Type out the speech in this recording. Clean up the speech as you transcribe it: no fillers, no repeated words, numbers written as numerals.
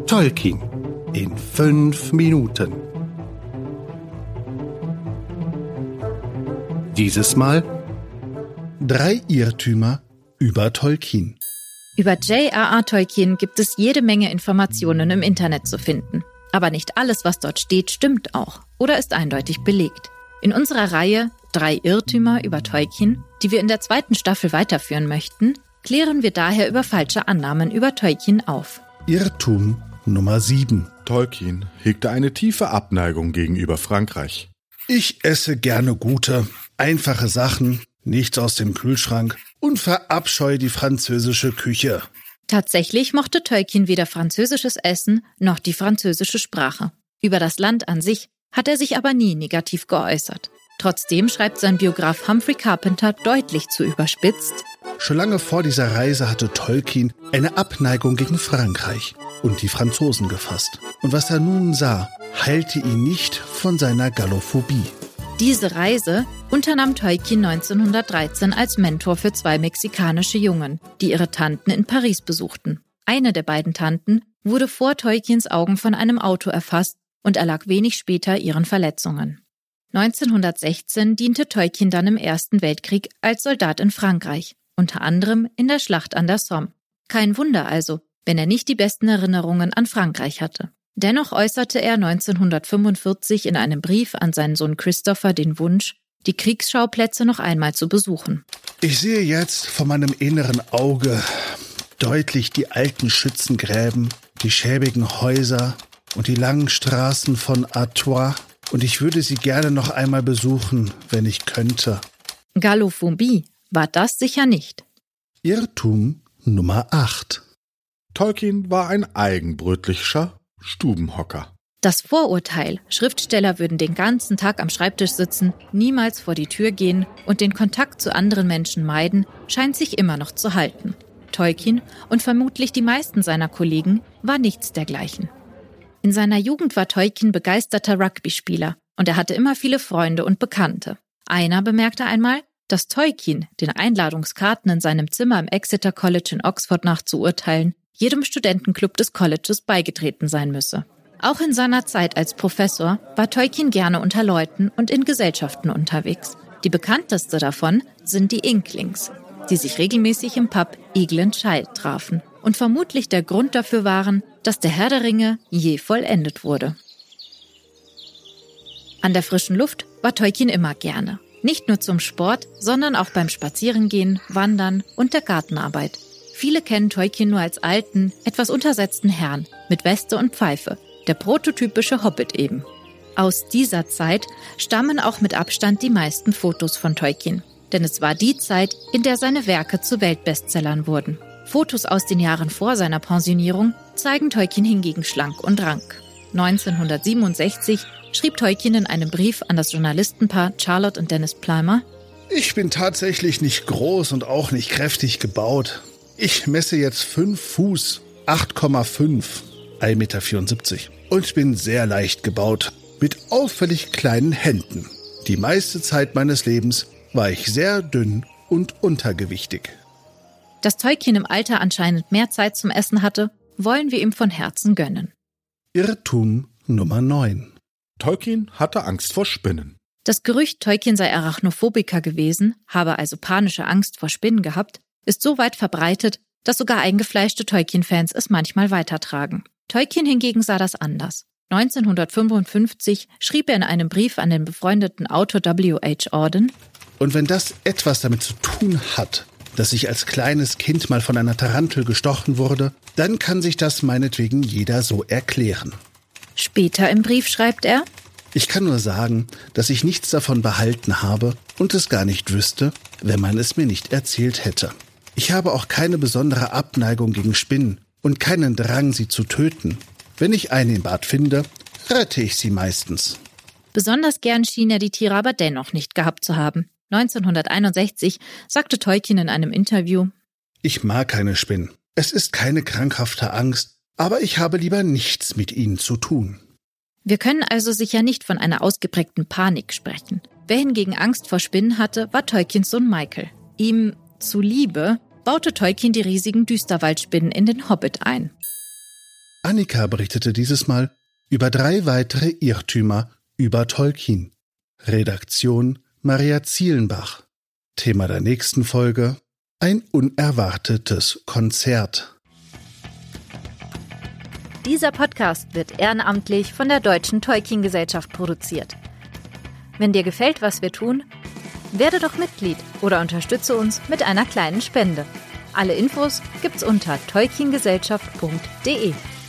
Tolkien in 5 Minuten. Dieses Mal 3 Irrtümer über Tolkien. Über J.R.R. Tolkien gibt es jede Menge Informationen im Internet zu finden. Aber nicht alles, was dort steht, stimmt auch oder ist eindeutig belegt. In unserer Reihe 3 Irrtümer über Tolkien, die wir in der 2. Staffel weiterführen möchten, klären wir daher über falsche Annahmen über Tolkien auf. Irrtum Nummer 7. Tolkien hegte eine tiefe Abneigung gegenüber Frankreich. Ich esse gerne gute, einfache Sachen, nichts aus dem Kühlschrank und verabscheue die französische Küche. Tatsächlich mochte Tolkien weder französisches Essen noch die französische Sprache. Über das Land an sich hat er sich aber nie negativ geäußert. Trotzdem schreibt sein Biograf Humphrey Carpenter deutlich zu überspitzt: Schon lange vor dieser Reise hatte Tolkien eine Abneigung gegen Frankreich und die Franzosen gefasst. Und was er nun sah, heilte ihn nicht von seiner Gallophobie. Diese Reise unternahm Tolkien 1913 als Mentor für 2 mexikanische Jungen, die ihre Tanten in Paris besuchten. Eine der beiden Tanten wurde vor Tolkiens Augen von einem Auto erfasst und erlag wenig später ihren Verletzungen. 1916 diente Tolkien dann im Ersten Weltkrieg als Soldat in Frankreich, unter anderem in der Schlacht an der Somme. Kein Wunder also, wenn er nicht die besten Erinnerungen an Frankreich hatte. Dennoch äußerte er 1945 in einem Brief an seinen Sohn Christopher den Wunsch, die Kriegsschauplätze noch einmal zu besuchen. Ich sehe jetzt vor meinem inneren Auge deutlich die alten Schützengräben, die schäbigen Häuser und die langen Straßen von Artois, und ich würde sie gerne noch einmal besuchen, wenn ich könnte. Gallophobie war das sicher nicht. Irrtum Nummer 8. Tolkien war ein eigenbrötlicher Stubenhocker. Das Vorurteil, Schriftsteller würden den ganzen Tag am Schreibtisch sitzen, niemals vor die Tür gehen und den Kontakt zu anderen Menschen meiden, scheint sich immer noch zu halten. Tolkien und vermutlich die meisten seiner Kollegen war nichts dergleichen. In seiner Jugend war Tolkien begeisterter Rugby-Spieler und er hatte immer viele Freunde und Bekannte. Einer bemerkte einmal, dass Tolkien, den Einladungskarten in seinem Zimmer im Exeter College in Oxford nach zu urteilen, jedem Studentenclub des Colleges beigetreten sein müsse. Auch in seiner Zeit als Professor war Tolkien gerne unter Leuten und in Gesellschaften unterwegs. Die bekannteste davon sind die Inklings, die sich regelmäßig im Pub Eagle and Child trafen und vermutlich der Grund dafür waren, dass der Herr der Ringe je vollendet wurde. An der frischen Luft war Tolkien immer gerne. Nicht nur zum Sport, sondern auch beim Spazierengehen, Wandern und der Gartenarbeit. Viele kennen Tolkien nur als alten, etwas untersetzten Herrn mit Weste und Pfeife, der prototypische Hobbit eben. Aus dieser Zeit stammen auch mit Abstand die meisten Fotos von Tolkien. Denn es war die Zeit, in der seine Werke zu Weltbestsellern wurden. Fotos aus den Jahren vor seiner Pensionierung zeigen Tolkien hingegen schlank und rank. 1967 schrieb Tolkien in einem Brief an das Journalistenpaar Charlotte und Dennis Plimer: Ich bin tatsächlich nicht groß und auch nicht kräftig gebaut. Ich messe jetzt 5 Fuß, 8,5, 1,74 Meter und bin sehr leicht gebaut, mit auffällig kleinen Händen. Die meiste Zeit meines Lebens war ich sehr dünn und untergewichtig. Dass Tolkien im Alter anscheinend mehr Zeit zum Essen hatte, wollen wir ihm von Herzen gönnen. Irrtum Nummer 9. Tolkien hatte Angst vor Spinnen. Das Gerücht, Tolkien sei Arachnophobiker gewesen, habe also panische Angst vor Spinnen gehabt, ist so weit verbreitet, dass sogar eingefleischte Tolkien-Fans es manchmal weitertragen. Tolkien hingegen sah das anders. 1955 schrieb er in einem Brief an den befreundeten Autor W.H. Auden: Und wenn das etwas damit zu tun hat, dass ich als kleines Kind mal von einer Tarantel gestochen wurde, dann kann sich das meinetwegen jeder so erklären. Später im Brief schreibt er: Ich kann nur sagen, dass ich nichts davon behalten habe und es gar nicht wüsste, wenn man es mir nicht erzählt hätte. Ich habe auch keine besondere Abneigung gegen Spinnen und keinen Drang, sie zu töten. Wenn ich eine im Bad finde, rette ich sie meistens. Besonders gern schien er die Tiere aber dennoch nicht gehabt zu haben. 1961 sagte Tolkien in einem Interview: Ich mag keine Spinnen. Es ist keine krankhafte Angst, aber ich habe lieber nichts mit ihnen zu tun. Wir können also sicher nicht von einer ausgeprägten Panik sprechen. Wer hingegen Angst vor Spinnen hatte, war Tolkiens Sohn Michael. Ihm zuliebe baute Tolkien die riesigen Düsterwaldspinnen in den Hobbit ein. Annika berichtete dieses Mal über 3 weitere Irrtümer über Tolkien. Redaktion Maria Zielenbach. Thema der nächsten Folge: ein unerwartetes Konzert. Dieser Podcast wird ehrenamtlich von der Deutschen Tolkien-Gesellschaft produziert. Wenn dir gefällt, was wir tun, werde doch Mitglied oder unterstütze uns mit einer kleinen Spende. Alle Infos gibt's unter tolkiengesellschaft.de.